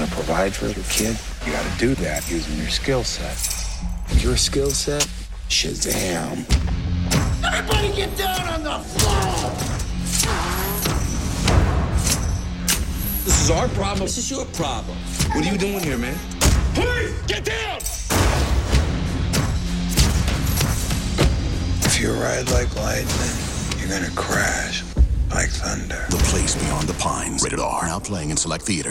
to provide for your kid, you got to do that using your skill set. And your skill set, Shazam. Everybody get down on the floor! This is our problem. This is your problem. What are you doing here, man? Please, get down! If you ride like lightning, you're gonna crash like thunder. The Place Beyond the Pines. Rated R. Now playing in select theaters.